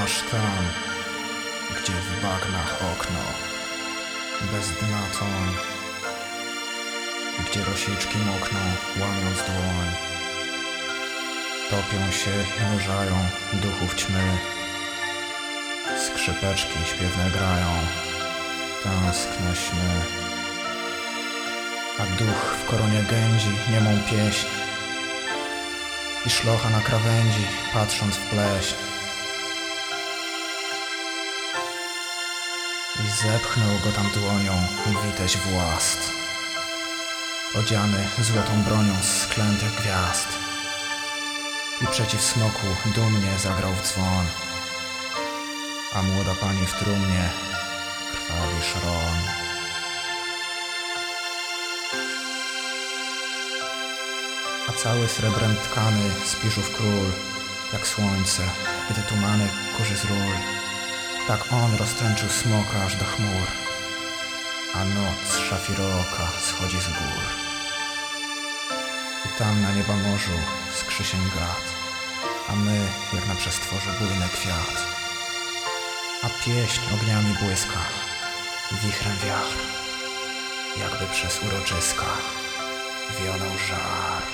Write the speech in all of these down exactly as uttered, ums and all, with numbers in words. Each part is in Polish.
Aż tam, gdzie w bagnach okno, bez dna toń, i gdzie rosiczki mokną, łamiąc dłoń, topią się i nurzają duchów ćmy. Skrzypeczki śpiewne grają, tęskne śmy, a duch w koronie gędzi niemą pieśń i szlocha na krawędzi, patrząc w pleśń. I zepchnął go tam dłonią witeź włast, odziany złotą bronią z sklętych gwiazd, i przeciw smoku dumnie zagrał w dzwon, a młoda pani w trumnie krwawi szron. A cały srebrem tkany Spiżów król, jak słońce, gdy tumany kurzy z ról, tak on roztęczył smoka aż do chmur, a noc szafirooka schodzi z gór. I tam na nieba morzu skrzy się gad, a my jak na przestworzu bujny kwiat. A pieśń ogniami błyska, wichrem wiatr, jakby przez uroczyska wionął żar.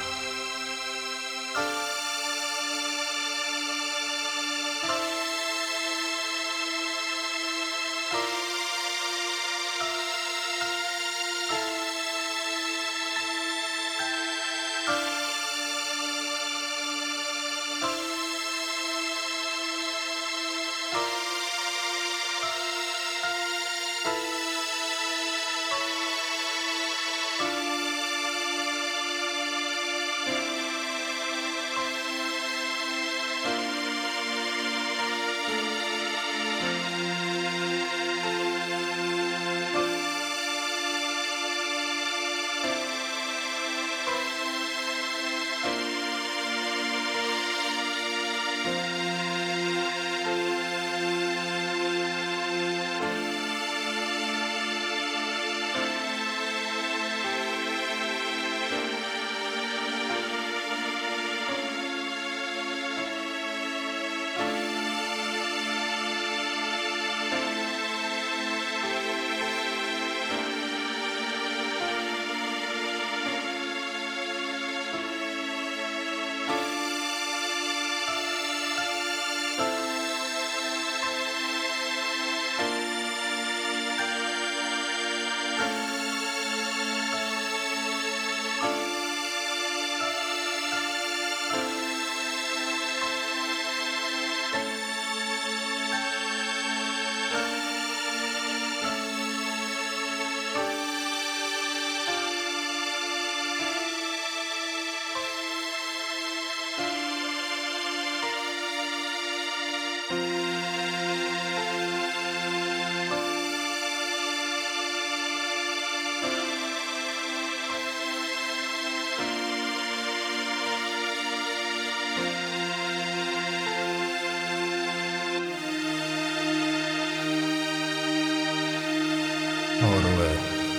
Orły,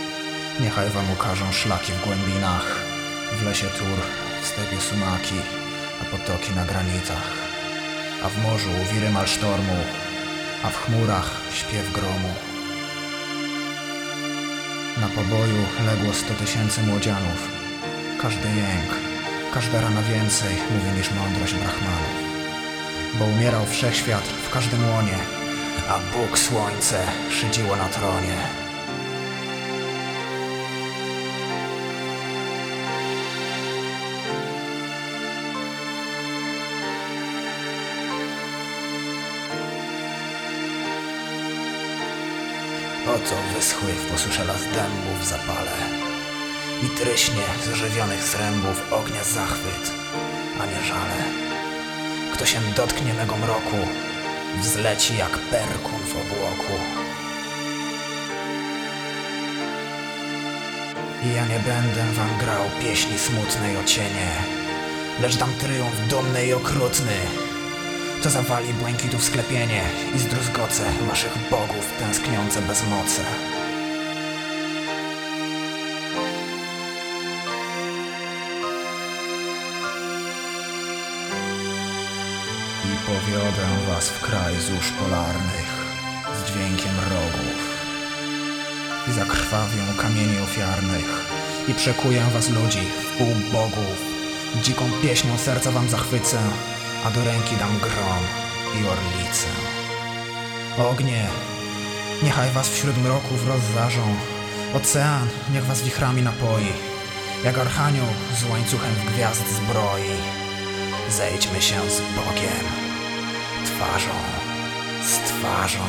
niechaj wam ukażą szlaki w głębinach, w lesie tur, w stepie sumaki, a potoki na granitach, a w morzu wiry malsztormu, a w chmurach śpiew gromu. Na poboju legło sto tysięcy młodzianów, każdy jęk, każda rana więcej mówi niż mądrość brahmanów, bo umierał wszechświat w każdym łonie, a Bóg słońce szydziło na tronie. Oto wyschły w posusze las dębów w zapale i tryśnie z żywionych zrębów ognia zachwyt, a nie żale. Kto się dotknie mego mroku, wzleci jak perkun w obłoku. I ja nie będę wam grał pieśni smutnej o cienie, lecz dam tryumf dumny i okrutny. To zawali błękitów sklepienie i zdruzgoce waszych bogów tęskniące bezmoce. powiodę was w kraj zórz polarnych z dźwiękiem rogów i zakrwawią kamieni ofiarnych i przekuję was ludzi w pół bogów. Dziką pieśnią serca wam zachwycę, a do ręki dam grom i orlicę. Ognie, niechaj was wśród mroków rozżarzą, ocean niech was wichrami napoi, jak archanioł z łańcuchem w gwiazd zbroi. Zejdźmy się z Bogiem, twarzą z twarzą.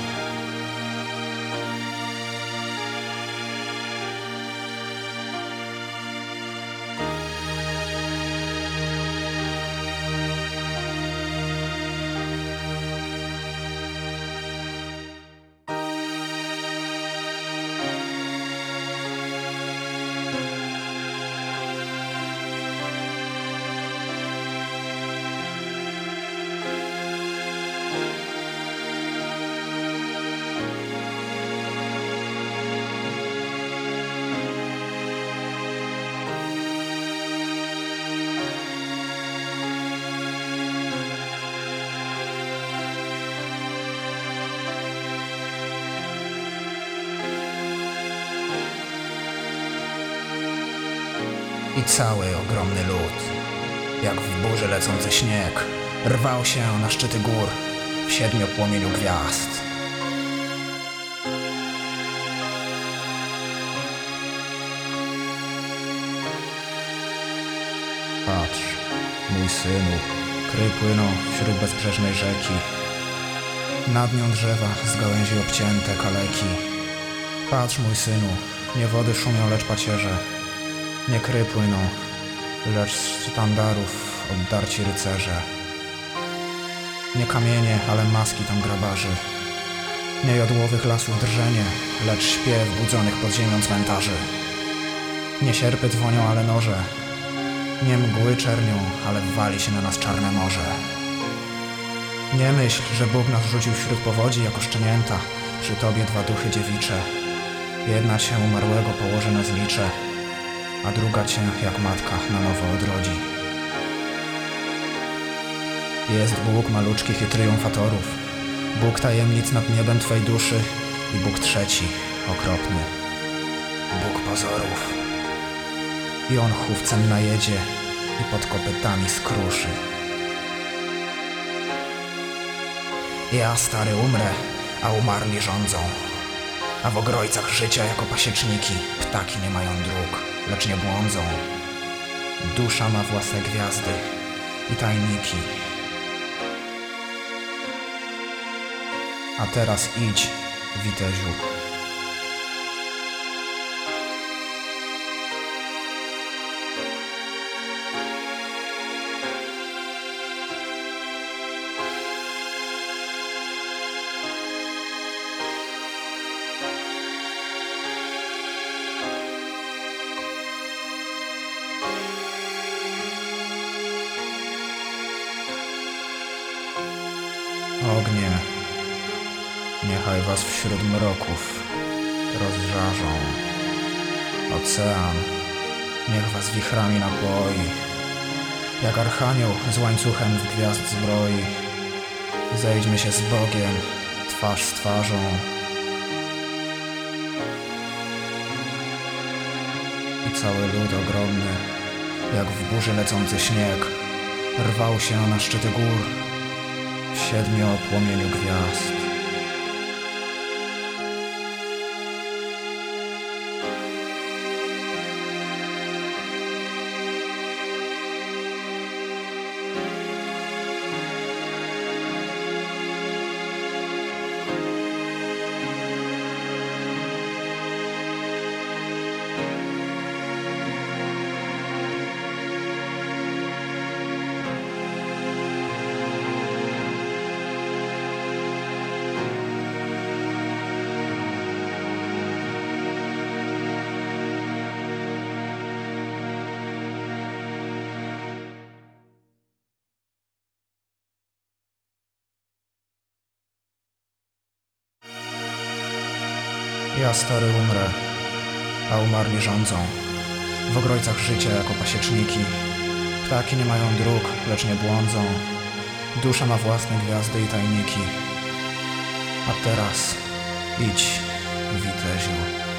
I cały ogromny lud, jak w burzy lecący śnieg, rwał się na szczyty gór w siedmiopłomieniu gwiazd. Patrz, mój synu, kry płyną wśród bezbrzeżnej rzeki, nad nią drzewa z gałęzi obcięte kaleki. Patrz, mój synu, nie wody szumią, lecz pacierze. Nie kry płyną, lecz z sztandarów obdarci rycerze. Nie kamienie, ale maski tam grabarzy. Nie jodłowych lasów drżenie, lecz śpiew budzonych pod ziemią cmentarzy. Nie sierpy dzwonią, ale noże. Nie mgły czernią, ale wali się na nas czarne morze. Nie myśl, że Bóg nas rzucił wśród powodzi jako szczenięta. Przy tobie dwa duchy dziewicze. Jedna cię umarłego położy na zlicze, a druga cię jak matka na nowo odrodzi. Jest Bóg maluczkich i triumfatorów, Bóg tajemnic nad niebem twej duszy i Bóg trzeci, okropny, Bóg pozorów. I on chówcem najedzie i pod kopytami skruszy. Ja, stary, umrę, a umarli rządzą, a w ogrojcach życia jako pasieczniki ptaki nie mają dróg, lecz nie błądzą. Dusza ma własne gwiazdy i tajniki. A teraz idź, witeziu. Ognie, niechaj was wśród mroków rozżarzą. Ocean, niech was wichrami napoi, jak archanioł z łańcuchem w gwiazd zbroi. Zejdźmy się z Bogiem, twarz z twarzą. I cały lud ogromny, jak w burzy lecący śnieg, rwał się na szczyty gór w siedmiopłomieniu gwiazd. Ja, stary, umrę, a umarli rządzą, w ogrojcach życia jako pasieczniki. Ptaki nie mają dróg, lecz nie błądzą. Dusza ma własne gwiazdy i tajniki. A teraz idź, Witeziu.